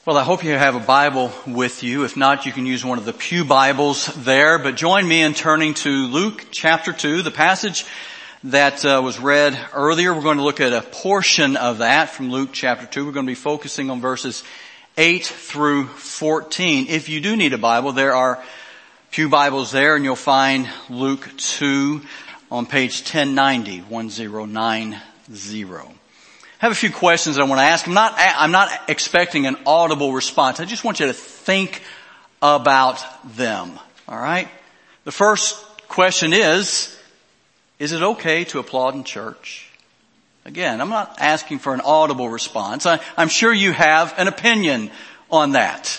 Well, I hope you have a Bible with you. If not, you can use one of the pew Bibles there. But join me in turning to Luke chapter 2, the passage that was read earlier. We're going to look at a portion of that from Luke chapter 2. We're going to be focusing on verses 8 through 14. If you do need a Bible, there are pew Bibles there, and you'll find Luke 2 on page 1090. I have a few questions that I want to ask. I'm not expecting an audible response. I just want you to think about them. All right? The first question is it okay to applaud in church? Again, I'm not asking for an audible response. I'm sure you have an opinion on that.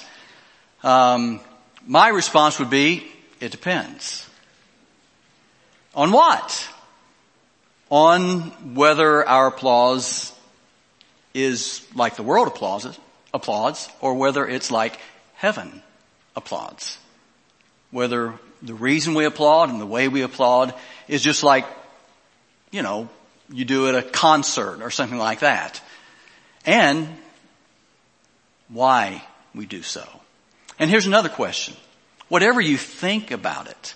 My response would be, it depends. On what? On whether our applause is like the world applauds, or whether it's like heaven applauds. Whether the reason we applaud and the way we applaud is just like, you do at a concert or something like that. And why we do so. And here's another question. Whatever you think about it,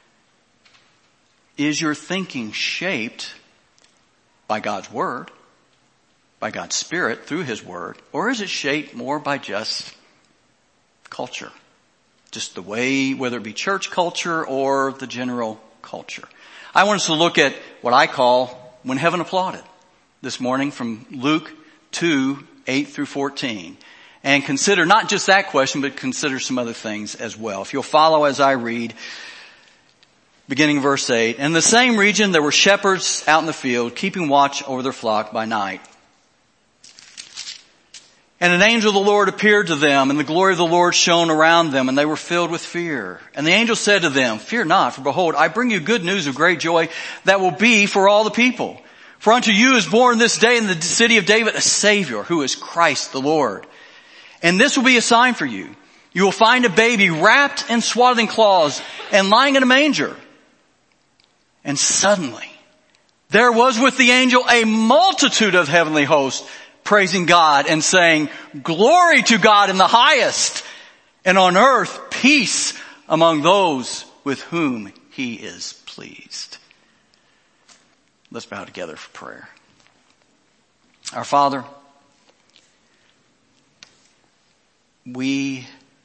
is your thinking shaped by God's Word, by God's Spirit through His Word, or is it shaped more by just culture? Just the way, whether it be church culture or the general culture. I want us to look at what I call when heaven applauded this morning from Luke 2, 8 through 14. And consider not just that question, but consider some other things as well. If you'll follow as I read, beginning verse 8. In the same region there were shepherds out in the field, keeping watch over their flock by night. And an angel of the Lord appeared to them, and the glory of the Lord shone around them, and they were filled with fear. And the angel said to them, Fear not, for behold, I bring you good news of great joy that will be for all the people. For unto you is born this day in the city of David a Savior, who is Christ the Lord. And this will be a sign for you. You will find a baby wrapped in swaddling cloths and lying in a manger. And suddenly there was with the angel a multitude of heavenly hosts, praising God and saying, Glory to God in the highest, and on earth peace among those with whom He is pleased. Let's bow together for prayer. Our Father, we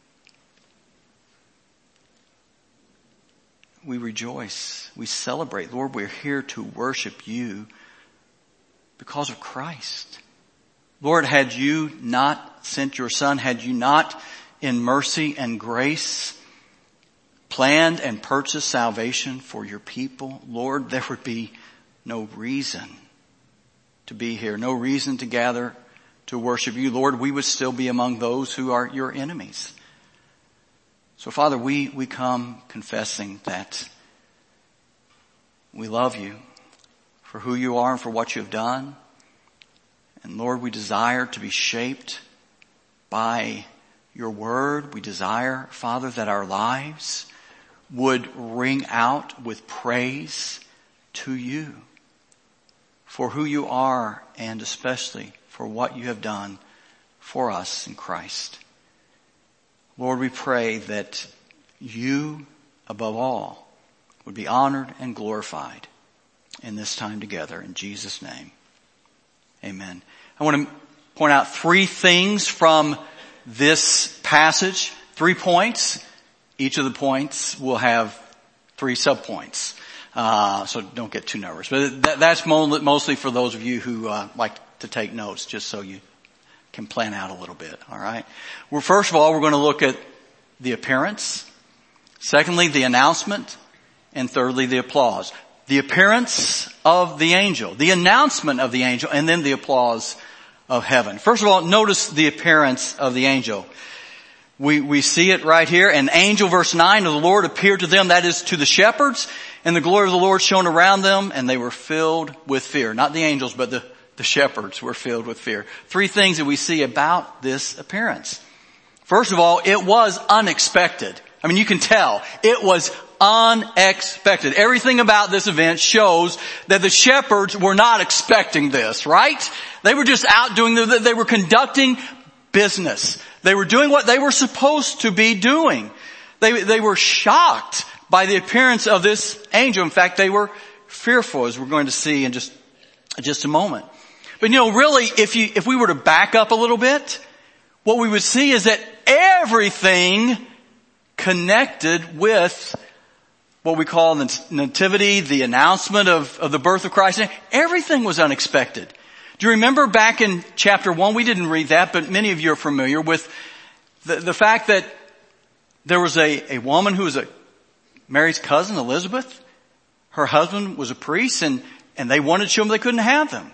rejoice, we celebrate. Lord, we're here to worship You because of Christ. Lord, had You not sent Your Son, had You not in mercy and grace planned and purchased salvation for Your people, Lord, there would be no reason to be here, no reason to gather to worship You. Lord, we would still be among those who are Your enemies. So Father, we come confessing that we love You for who You are and for what You have done. And Lord, we desire to be shaped by Your Word. We desire, Father, that our lives would ring out with praise to You for who You are, and especially for what You have done for us in Christ. Lord, we pray that You, above all, would be honored and glorified in this time together. In Jesus' name, amen. I want to point out three things from this passage, 3 points. Each of the points will have 3 subpoints. So don't get too nervous. But that's mostly for those of you who like to take notes, just so you can plan out a little bit. All right. Well, first of all, we're going to look at the appearance. Secondly, the announcement. And thirdly, the applause. The appearance of the angel, the announcement of the angel, and then the applause of heaven. First of all, notice the appearance of the angel. We see it right here. An angel, verse 9, of the Lord appeared to them, that is to the shepherds, and the glory of the Lord shone around them, and they were filled with fear. Not the angels, but the shepherds were filled with fear. 3 things that we see about this appearance. First of all, it was unexpected. I mean, you can tell. It was unexpected. Everything about this event shows that the shepherds were not expecting this, right? They were just out doing they were conducting business. They were doing what they were supposed to be doing. They were shocked by the appearance of this angel. In fact, they were fearful, as we're going to see in just a moment. But really, if we were to back up a little bit, what we would see is that everything connected with what we call the nativity, the announcement of the birth of Christ, everything was unexpected. Do you remember back in chapter 1, we didn't read that, but many of you are familiar with the fact that there was a woman who was Mary's cousin, Elizabeth. Her husband was a priest, and they wanted children, they couldn't have them.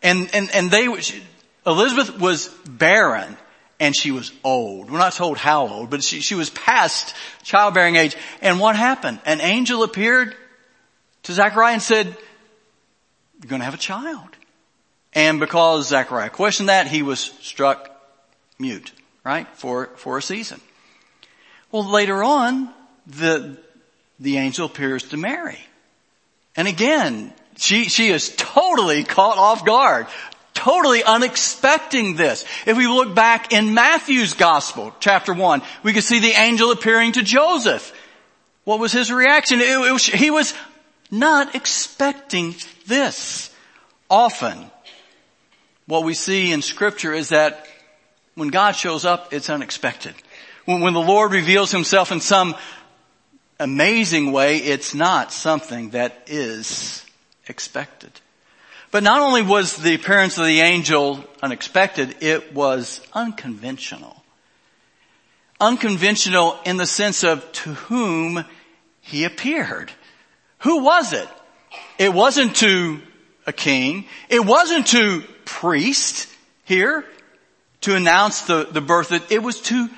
Elizabeth was barren, and she was old. We're not told how old, but she was past childbearing age. And what happened? An angel appeared to Zechariah and said, "You're going to have a child." And because Zechariah questioned that, he was struck mute, right? For a season. Well, later on, the angel appears to Mary. And again, she is totally caught off guard. Totally unexpecting this. If we look back in Matthew's gospel, chapter 1, we can see the angel appearing to Joseph. What was his reaction? He was not expecting this. Often, what we see in Scripture is that when God shows up, it's unexpected. When the Lord reveals himself in some amazing way, it's not something that is expected. But not only was the appearance of the angel unexpected, it was unconventional. Unconventional in the sense of to whom he appeared. Who was it? It wasn't to a king. It wasn't to priest here to announce the birth. It was to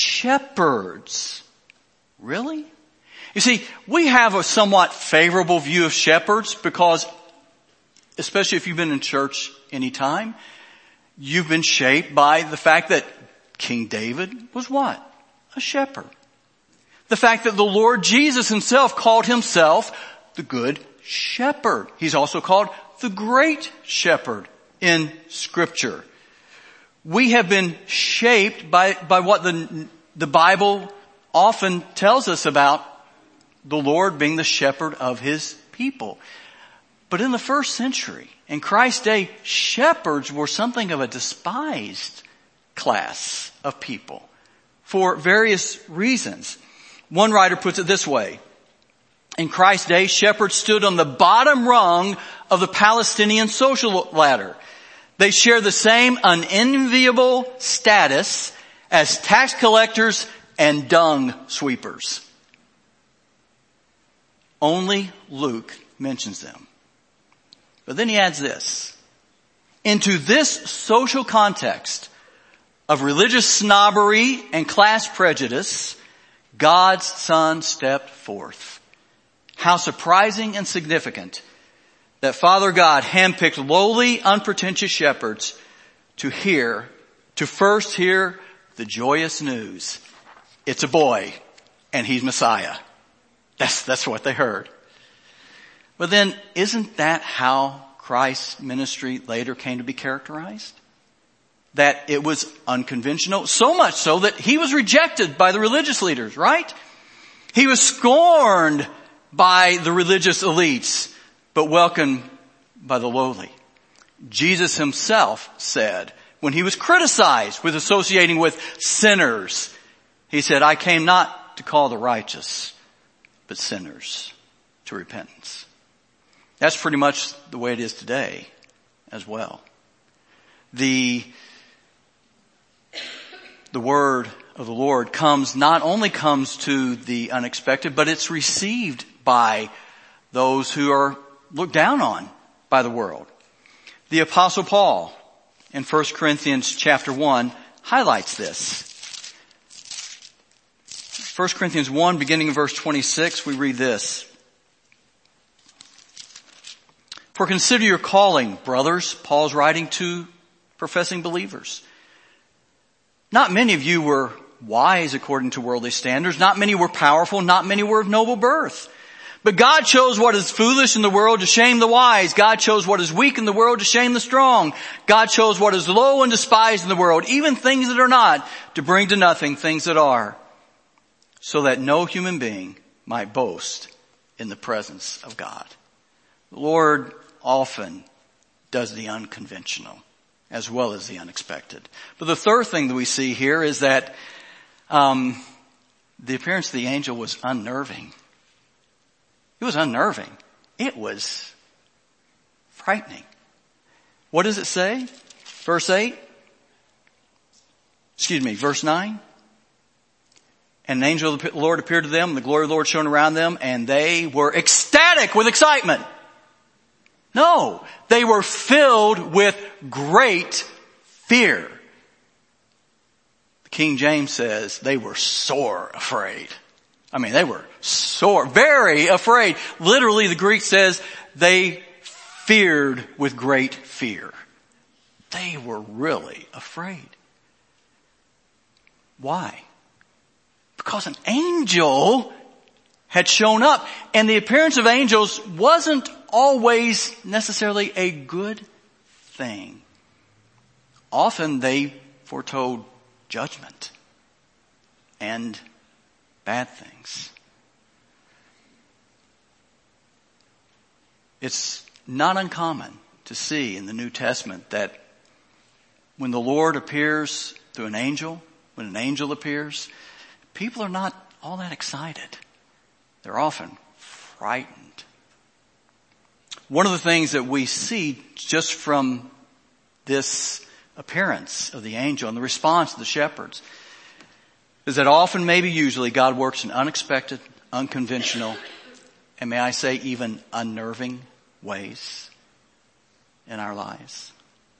shepherds. Really? You see, we have a somewhat favorable view of shepherds because, especially if you've been in church any time, you've been shaped by the fact that King David was what? A shepherd. The fact that the Lord Jesus himself called himself the Good Shepherd. He's also called the Great Shepherd in Scripture. We have been shaped by what the Bible often tells us about the Lord being the shepherd of his people. But in the first century, in Christ's day, shepherds were something of a despised class of people for various reasons. One writer puts it this way. In Christ's day, shepherds stood on the bottom rung of the Palestinian social ladder. They share the same unenviable status as tax collectors and dung sweepers. Only Luke mentions them. But then he adds this. Into this social context of religious snobbery and class prejudice, God's Son stepped forth. How surprising and significant that Father God handpicked lowly, unpretentious shepherds to first hear the joyous news. It's a boy, and he's Messiah. That's what they heard. But then, isn't that how Christ's ministry later came to be characterized? That it was unconventional, so much so that he was rejected by the religious leaders, right? He was scorned by the religious elites, but welcomed by the lowly. Jesus himself said, when he was criticized with associating with sinners, he said, "I came not to call the righteous, but sinners to repentance." That's pretty much the way it is today as well. The word of the Lord not only comes to the unexpected, but it's received by those who are looked down on by the world. The Apostle Paul in 1 Corinthians chapter 1 highlights this. 1 Corinthians 1, beginning in verse 26, we read this. "For consider your calling, brothers," Paul's writing to professing believers. "Not many of you were wise according to worldly standards. Not many were powerful. Not many were of noble birth. But God chose what is foolish in the world to shame the wise. God chose what is weak in the world to shame the strong. God chose what is low and despised in the world, even things that are not, to bring to nothing things that are, so that no human being might boast in the presence of God. The Lord often does the unconventional as well as the unexpected. But the third thing that we see here is that the appearance of the angel was unnerving. It was unnerving. It was frightening. What does it say? Verse 9. And an angel of the Lord appeared to them, and the glory of the Lord shone around them, and they were ecstatic with excitement. No, they were filled with great fear. The King James says they were sore afraid. I mean, they were sore, very afraid. Literally, the Greek says they feared with great fear. They were really afraid. Why? Because an angel had shown up, and the appearance of angels wasn't always necessarily a good thing. Often they foretold judgment and bad things. It's not uncommon to see in the New Testament that when the Lord appears through an angel, when an angel appears, people are not all that excited. They're often frightened. One of the things that we see just from this appearance of the angel and the response of the shepherds is that often, maybe usually, God works in unexpected, unconventional, and may I say even unnerving ways in our lives.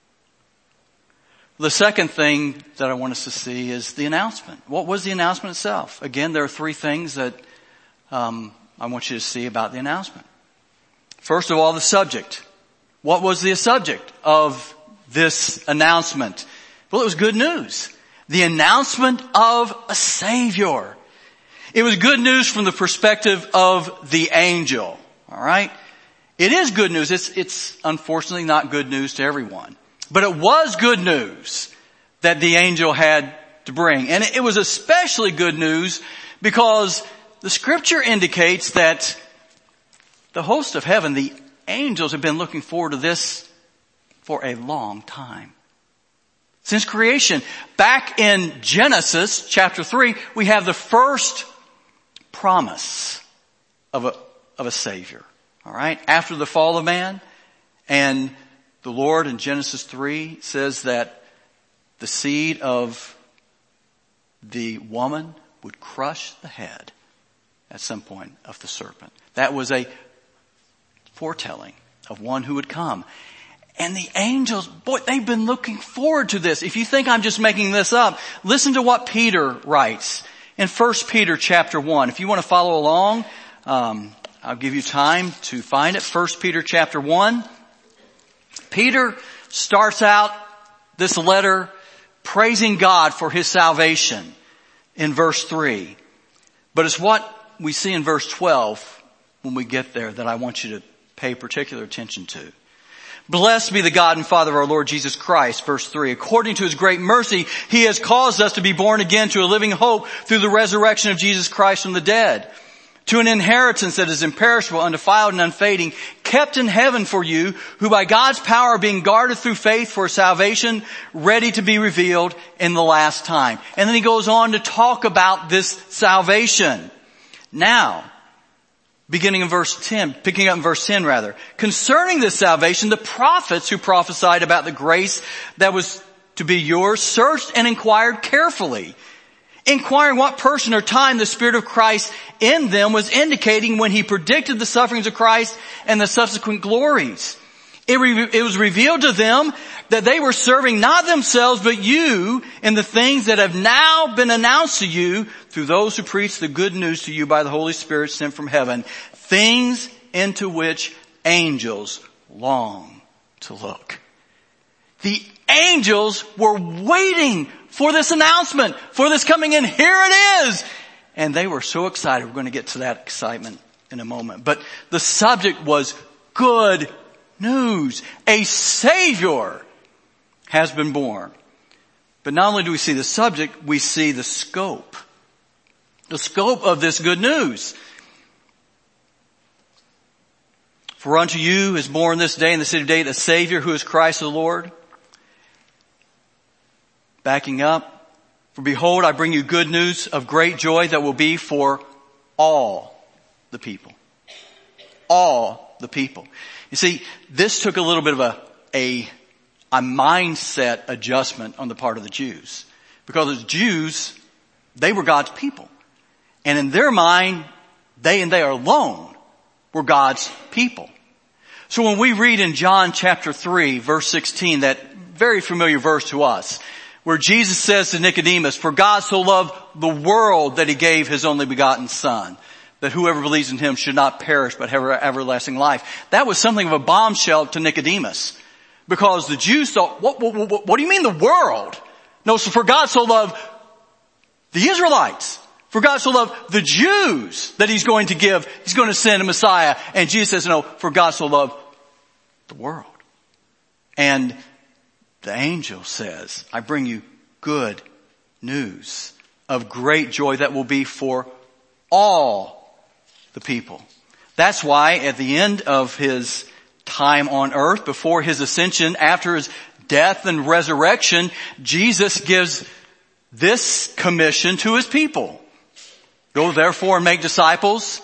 The second thing that I want us to see is the announcement. What was the announcement itself? Again, there are three things that I want you to see about the announcement. First of all, the subject. What was the subject of this announcement? Well, it was good news. The announcement of a Savior. It was good news from the perspective of the angel. All right? It is good news. It's unfortunately not good news to everyone. But it was good news that the angel had to bring. And it was especially good news because the scripture indicates that the host of heaven, the angels, have been looking forward to this for a long time. Since creation, back in Genesis chapter 3, we have the first promise of a Savior. All right? After the fall of man, and the Lord in Genesis 3 says that the seed of the woman would crush the head at some point of the serpent. That was a foretelling of one who would come. And the angels, boy, they've been looking forward to this. If you think I'm just making this up, listen to what Peter writes in 1 Peter chapter 1. If you want to follow along, I'll give you time to find it. 1 Peter chapter 1. Peter starts out this letter praising God for his salvation in verse 3. But it's what we see in verse 12 when we get there that I want you to pay particular attention to. Blessed be the God and Father of our Lord Jesus Christ, verse 3. According to his great mercy, he has caused us to be born again to a living hope through the resurrection of Jesus Christ from the dead, to an inheritance that is imperishable, undefiled, and unfading, kept in heaven for you, who by God's power are being guarded through faith for salvation, ready to be revealed in the last time. And then he goes on to talk about this salvation. Now, picking up in verse 10, concerning this salvation, the prophets who prophesied about the grace that was to be yours searched and inquired carefully, inquiring what person or time the Spirit of Christ in them was indicating when he predicted the sufferings of Christ and the subsequent glories. It was revealed to them that they were serving not themselves but you in the things that have now been announced to you through those who preach the good news to you by the Holy Spirit sent from heaven, things into which angels long to look. The angels were waiting for this announcement, for this coming in. Here it is. And they were so excited. We're going to get to that excitement in a moment. But the subject was good news. A Savior has been born. But not only do we see the subject, we see the scope. The scope of this good news. For unto you is born this day in the city of David a Savior who is Christ the Lord. Backing up. For behold, I bring you good news of great joy that will be for all the people. All the people. You see, this took a little bit of a mindset adjustment on the part of the Jews. Because as Jews, they were God's people. And in their mind, they and they alone were God's people. So when we read in John chapter 3, verse 16, that very familiar verse to us, where Jesus says to Nicodemus, for God so loved the world that he gave his only begotten Son, that whoever believes in him should not perish but have everlasting life. That was something of a bombshell to Nicodemus. Because the Jews thought, what do you mean the world? No, so for God so loved the Israelites. For God so loved the Jews that he's going to send a Messiah. And Jesus says, no, for God so loved the world. And the angel says, I bring you good news of great joy that will be for all the people. That's why at the end of his time on earth, before his ascension, after his death and resurrection, Jesus gives this commission to his people. Go therefore and make disciples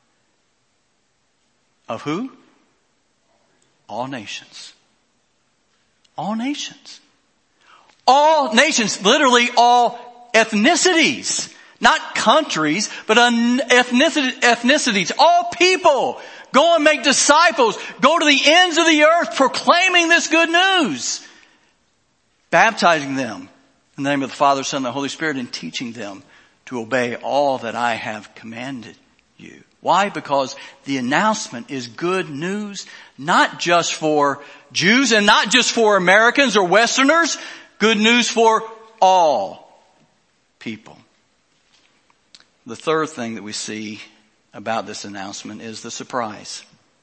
of who? All nations. All nations. All nations, literally all ethnicities. Not countries, but ethnicities. All people. Go and make disciples. Go to the ends of the earth proclaiming this good news. Baptizing them in the name of the Father, Son, and the Holy Spirit, and teaching them to obey all that I have commanded you. Why? Because the announcement is good news, not just for Jews and not just for Americans or Westerners. Good news for all people. The third thing that we see about this announcement is the surprise.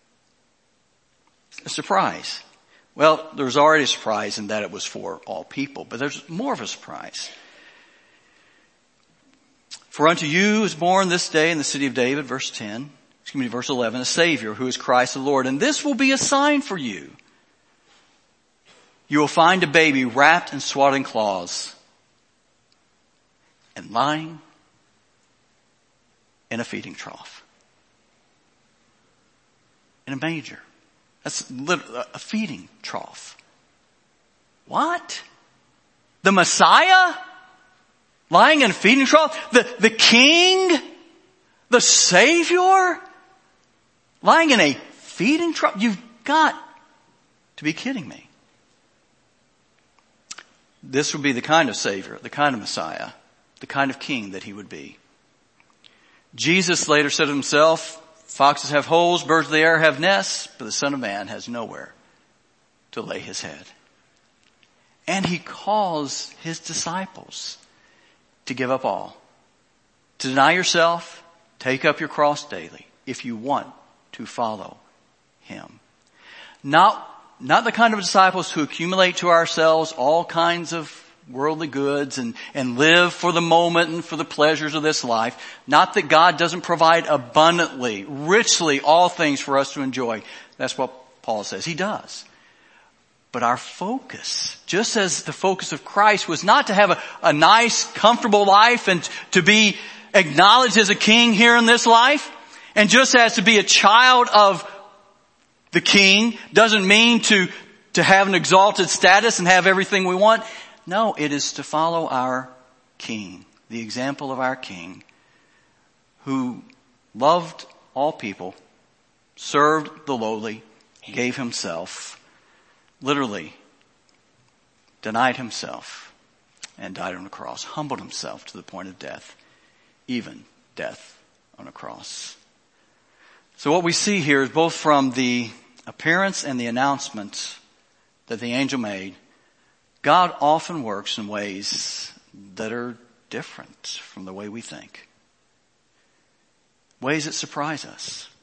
A surprise. Well, there's already a surprise in that it was for all people, but there's more of a surprise. For unto you is born this day in the city of David, verse 11, a Savior who is Christ the Lord. And this will be a sign for you. You will find a baby wrapped in swaddling cloths and lying in a feeding trough. In a manger. That's literally a feeding trough. What? The Messiah? Lying in a feeding trough? The King? The Savior? Lying in a feeding trough? You've got to be kidding me. This would be the kind of Savior, the kind of Messiah, the kind of King that he would be. Jesus later said of himself, foxes have holes, birds of the air have nests, but the Son of Man has nowhere to lay his head. And he calls his disciples to give up all. To deny yourself, take up your cross daily if you want to follow him. Not the kind of disciples who accumulate to ourselves all kinds of worldly goods and live for the moment and for the pleasures of this life. Not that God doesn't provide abundantly, richly all things for us to enjoy. That's what Paul says. He does. But our focus, just as the focus of Christ was not to have a nice, comfortable life and to be acknowledged as a king here in this life, and just as to be a child of the King doesn't mean to have an exalted status and have everything we want. No, it is to follow our King, the example of our King, who loved all people, served the lowly, gave himself, literally denied himself and died on a cross, humbled himself to the point of death, even death on a cross. So what we see here is both from the appearance and the announcement that the angel made, God often works in ways that are different from the way we think. Ways that surprise us.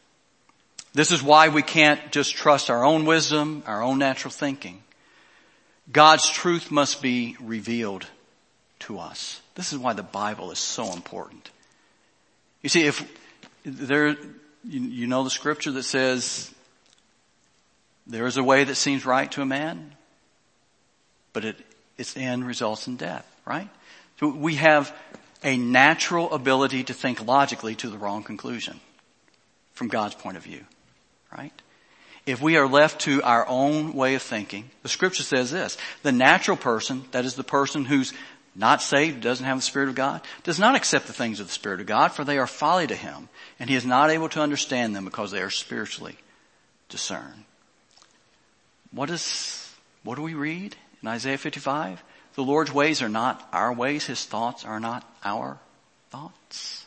This is why we can't just trust our own wisdom, our own natural thinking. God's truth must be revealed to us. This is why the Bible is so important. You see, if there, you know the scripture that says, there is a way that seems right to a man, but its end results in death, right? So we have a natural ability to think logically to the wrong conclusion from God's point of view, right? If we are left to our own way of thinking, the scripture says this, the natural person, that is the person who's not saved, doesn't have the Spirit of God, does not accept the things of the Spirit of God, for they are folly to him, and he is not able to understand them because they are spiritually discerned. What do we read in Isaiah 55? The Lord's ways are not our ways. His thoughts are not our thoughts.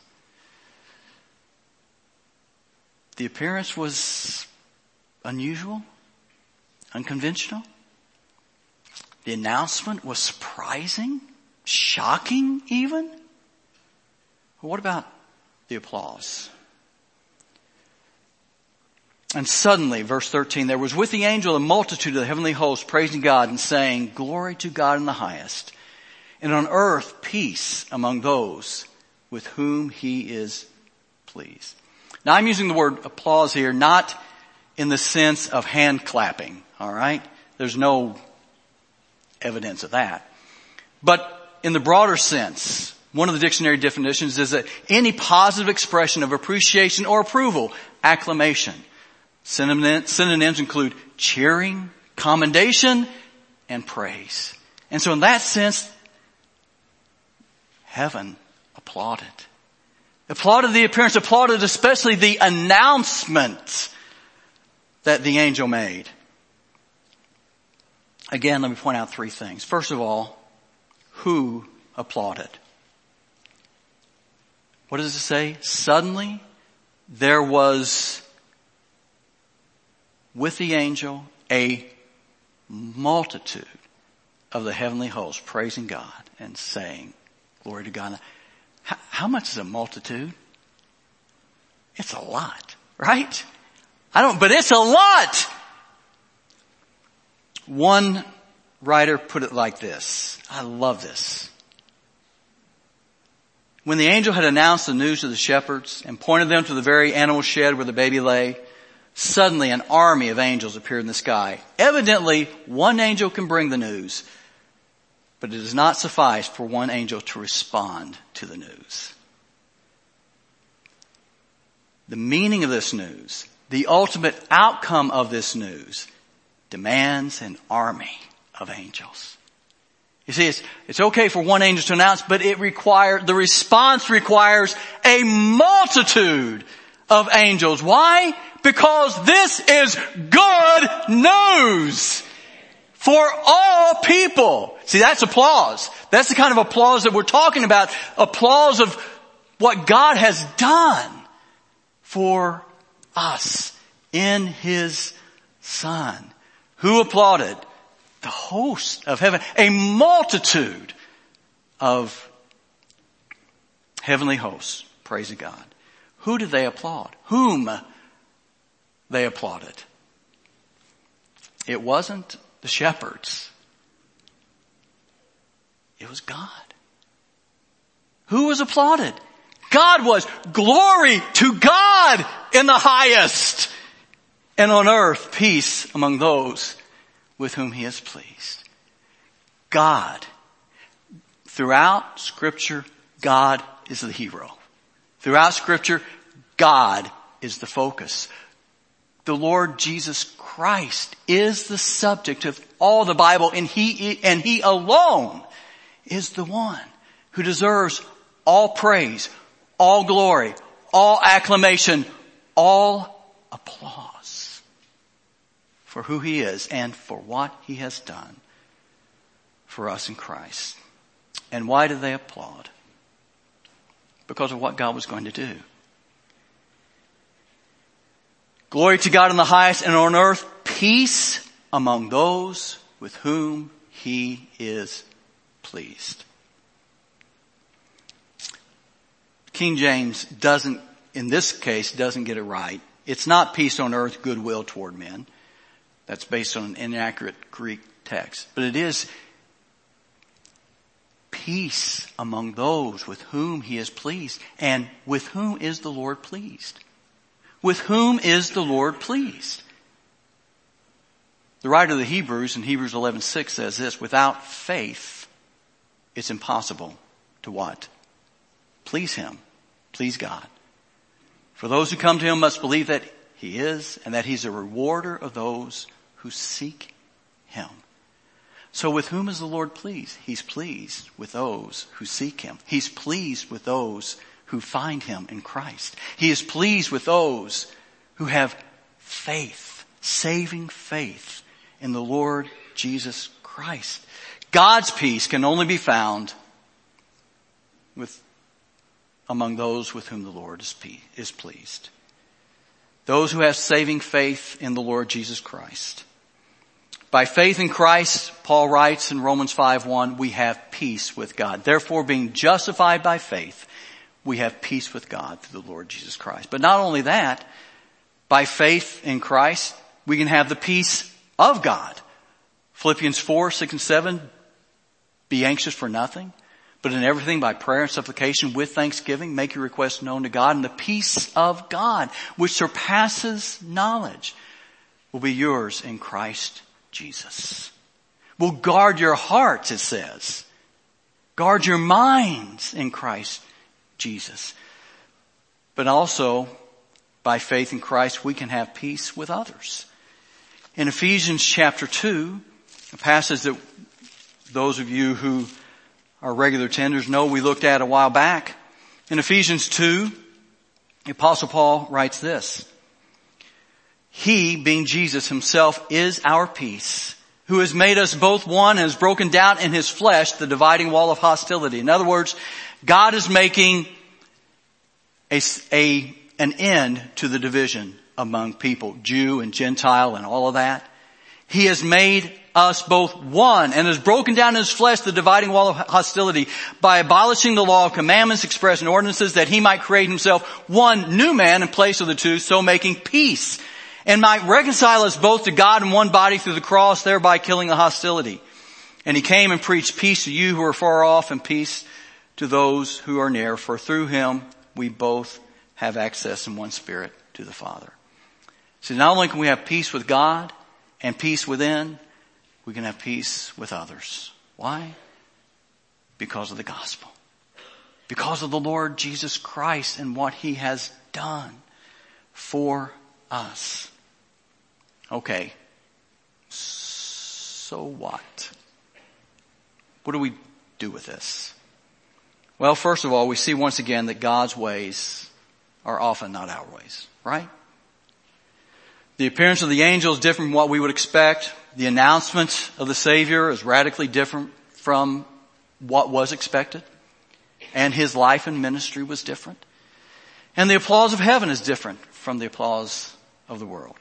The appearance was unusual, unconventional. The announcement was surprising, shocking even. What about the applause? And suddenly, verse 13, there was with the angel a multitude of the heavenly host praising God and saying, glory to God in the highest, and on earth peace among those with whom he is pleased. Now I'm using the word applause here, not in the sense of hand clapping, all right? There's no evidence of that. But in the broader sense, one of the dictionary definitions is that any positive expression of appreciation or approval, acclamation. Synonyms include cheering, commendation, and praise. And so in that sense, heaven applauded. Applauded the appearance, applauded especially the announcement that the angel made. Again, let me point out three things. First of all, who applauded? What does it say? Suddenly there was with the angel a multitude of the heavenly hosts praising God and saying, glory to God. How much is a multitude? It's a lot, right? But it's a lot. One writer put it like this. I love this. When the angel had announced the news to the shepherds and pointed them to the very animal shed where the baby lay, suddenly an army of angels appeared in the sky. Evidently, one angel can bring the news, but it does not suffice for one angel to respond to the news. The meaning of this news, the ultimate outcome of this news, demands an army of angels. You see, it's okay for one angel to announce, but the response requires a multitude of angels. Why? Because this is good news for all people. See, that's applause. That's the kind of applause that we're talking about. Applause of what God has done for us in His Son. Who applauded? The host of heaven. A multitude of heavenly hosts praising God. Who did they applaud? Whom they applauded? It wasn't the shepherds. It was God. Who was applauded? God was. Glory to God in the highest. And on earth, peace among those with whom He is pleased. God. Throughout Scripture, God is the hero. Throughout Scripture, God is the focus. The Lord Jesus Christ is the subject of all the Bible, and He alone is the one who deserves all praise, all glory, all acclamation, all applause for who He is and for what He has done for us in Christ. And why did they applaud? Because of what God was going to do. Glory to God in the highest, and on earth peace among those with whom He is pleased. King James in this case, doesn't get it right It's not peace on earth, goodwill toward men. That's based on an inaccurate Greek text. But it is peace among those with whom he is pleased. And with whom is the Lord pleased? With whom is the Lord pleased? The writer of the Hebrews in Hebrews 11:6 says this, without faith, it's impossible to what? Please him. Please God. For those who come to him must believe that he is and that he's a rewarder of those who seek him. So with whom is the Lord pleased? He's pleased with those who seek him. He's pleased with those who find him in Christ. He is pleased with those who have faith, saving faith in the Lord Jesus Christ. God's peace can only be found among those with whom the Lord is pleased. Those who have saving faith in the Lord Jesus Christ. By faith in Christ, Paul writes in Romans 5:1, we have peace with God. Therefore, being justified by faith, we have peace with God through the Lord Jesus Christ. But not only that, by faith in Christ, we can have the peace of God. Philippians 4:6-7, be anxious for nothing, but in everything by prayer and supplication with thanksgiving, make your requests known to God, and the peace of God, which surpasses knowledge, will be yours in Christ Jesus. Will guard your hearts, it says. Guard your minds in Christ Jesus. But also, by faith in Christ, we can have peace with others. In Ephesians chapter 2, a passage that those of you who are regular attenders know we looked at a while back. In Ephesians 2, the Apostle Paul writes this. He, being Jesus himself, is our peace, who has made us both one and has broken down in his flesh the dividing wall of hostility. In other words, God is making an end to the division among people, Jew and Gentile and all of that. He has made us both one and has broken down in his flesh the dividing wall of hostility by abolishing the law of commandments expressed in ordinances, that he might create himself one new man in place of the two, so making peace, and might reconcile us both to God in one body through the cross, thereby killing the hostility. And he came and preached peace to you who are far off and peace to those who are near, for through him we both have access in one spirit to the Father. So not only can we have peace with God and peace within, we can have peace with others. Why? Because of the gospel. Because of the Lord Jesus Christ and what he has done for us. Okay. So what? What do we do with this? Well, first of all, we see once again that God's ways are often not our ways, right? The appearance of the angel is different from what we would expect. The announcement of the Savior is radically different from what was expected. And his life and ministry was different. And the applause of heaven is different from the applause of the world.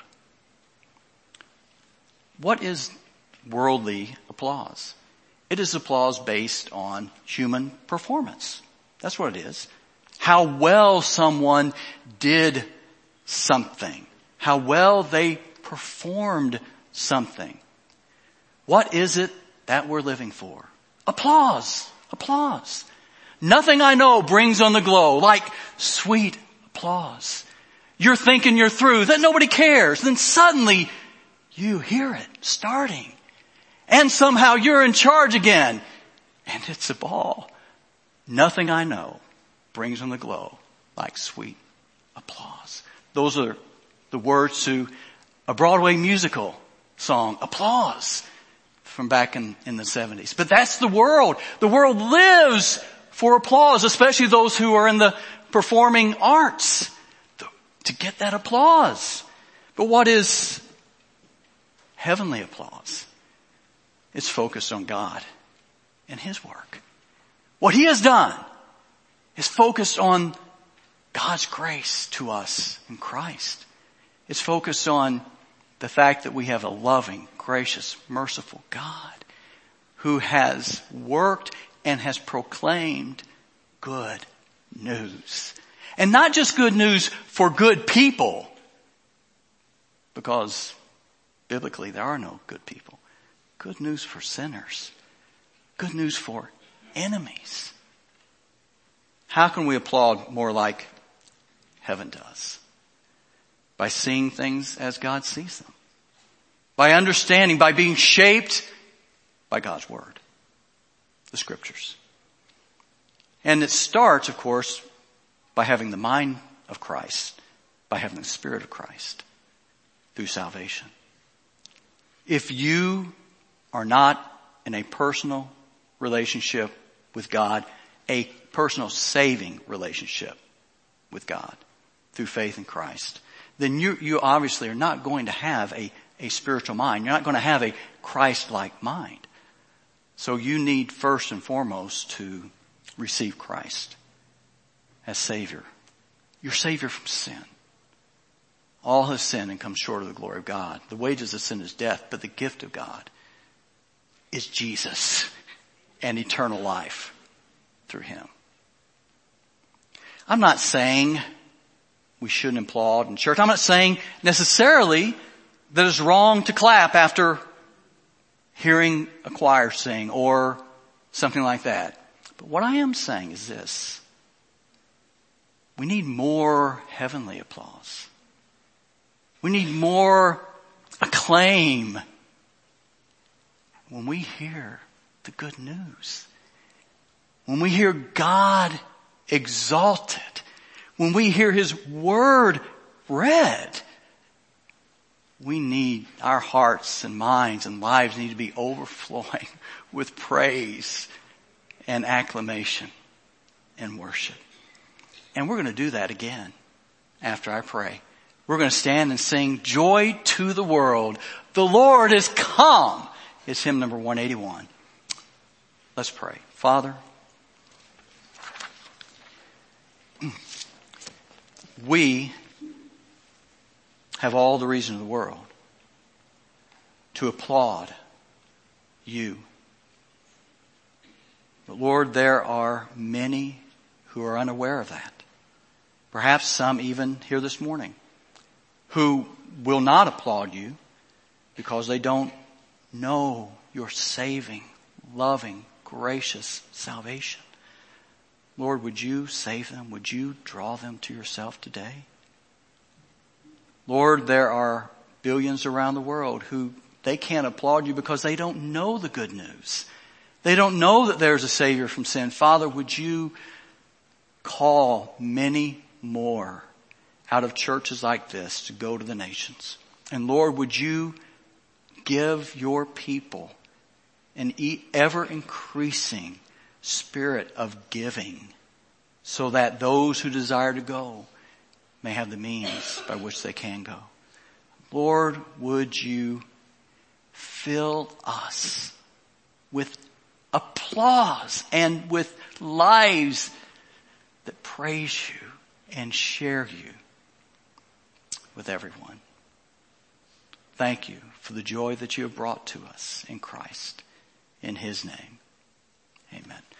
What is worldly applause? It is applause based on human performance. That's what it is. How well someone did something. How well they performed something. What is it that we're living for? Applause. Applause. Nothing I know brings on the glow like sweet applause. You're thinking you're through, that nobody cares. Then suddenly you hear it starting. And somehow you're in charge again. And it's a ball. Nothing I know brings on the glow like sweet applause. Those are the words to a Broadway musical song, Applause, from back in the 70s. But that's the world. The world lives for applause, especially those who are in the performing arts, to get that applause. But what is heavenly applause? It's focused on God and his work. What he has done is focused on God's grace to us in Christ. It's focused on the fact that we have a loving, gracious, merciful God who has worked and has proclaimed good news. And not just good news for good people, because biblically there are no good people. Good news for sinners. Good news for enemies. How can we applaud more like heaven does? By seeing things as God sees them. By understanding, by being shaped by God's Word. The Scriptures. And it starts, of course, by having the mind of Christ. By having the Spirit of Christ. Through salvation. If you are not in a personal relationship with God, a personal saving relationship with God through faith in Christ, then you obviously are not going to have a spiritual mind. You're not going to have a Christ-like mind. So you need first and foremost to receive Christ as Savior. Your Savior from sin. All have sinned and come short of the glory of God. The wages of sin is death, but the gift of God is Jesus and eternal life through Him. I'm not saying we shouldn't applaud in church. I'm not saying necessarily that it's wrong to clap after hearing a choir sing or something like that. But what I am saying is this. We need more heavenly applause. We need more acclaim when we hear the good news. When we hear God exalted. When we hear His Word read. We need, our hearts and minds and lives need to be overflowing with praise and acclamation and worship. And we're going to do that again after I pray. We're going to stand and sing Joy to the World. The Lord is come. It's hymn number 181. Let's pray. Father, we have all the reason in the world to applaud you. But Lord, there are many who are unaware of that. Perhaps some even here this morning who will not applaud you because they don't know your saving, loving, gracious salvation. Lord, would you save them? Would you draw them to yourself today? Lord, there are billions around the world who they can't applaud you because they don't know the good news. They don't know that there's a Savior from sin. Father, would you call many more out of churches like this to go to the nations? And Lord, would you give your people an ever increasing spirit of giving so that those who desire to go may have the means by which they can go. Lord, would you fill us with applause and with lives that praise you and share you with everyone. Thank you for the joy that you have brought to us in Christ. In His name, amen.